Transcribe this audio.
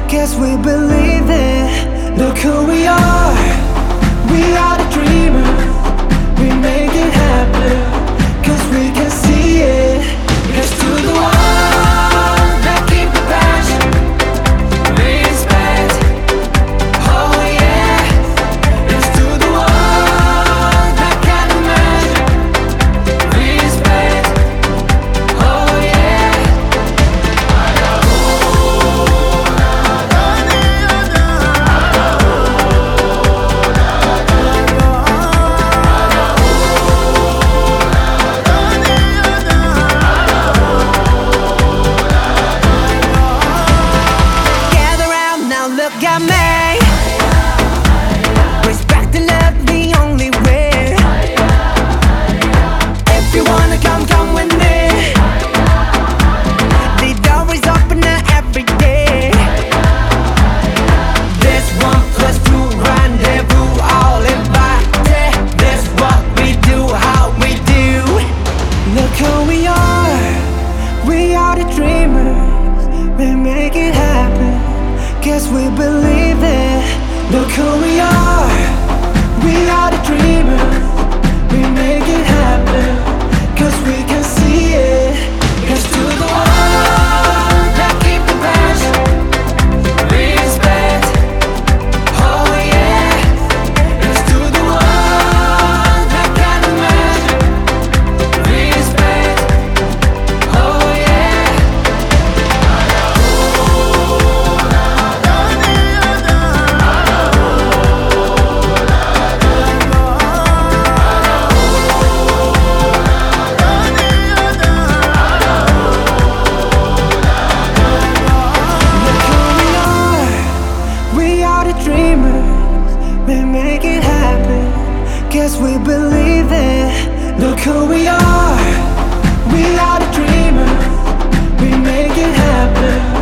Guess we believe it. Look who we are. We are the dreamers. We make it happen. Cause we can see it. Here's to the ones that keep the passion. Respect. Oh yeah. Here's to the ones that can't imagine. Respect. Oh yeah. Gather round now, look at me. Respect and love the only way. If you wanna come, come with me. The door is open every day. This 1+2 rendezvous, all invited. This what we do, how we do. Look who we are. We are the dreamers. We make it happen. Guess we believe it. Look who we are. We are the dreamers. We make it happen. Cause we can see it. Here's to the ones that keep the passion. Respect. Oh yeah. Here's to the ones that can't imagine. Respect. Oh yeah. Look who we are. We are the dreamers. We make it happen. Guess we believe it. Look who we are. We are the dreamers. We make it happen.